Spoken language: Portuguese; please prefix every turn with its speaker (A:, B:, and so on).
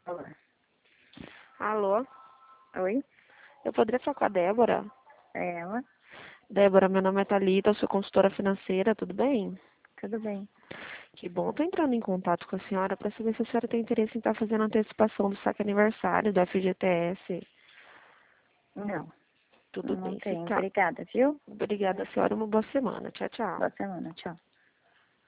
A: Alô?
B: Alô,
A: Oi?
B: eu poderia falar com a Débora?
A: É ela?
B: Débora, meu nome é Thalita, eu sou consultora financeira, tudo bem?
A: Tudo bem.
B: Que bom, estou entrando em contato com a senhora para saber se a senhora tem interesse em estar fazendo a antecipação do saque aniversário do FGTS.
A: Não,
B: Tudo
A: não
B: bem, se
A: tenho.
B: tá.
A: Obrigada, viu?
B: Obrigada, senhora, uma boa semana. Tchau, tchau.
A: Boa semana. Tchau.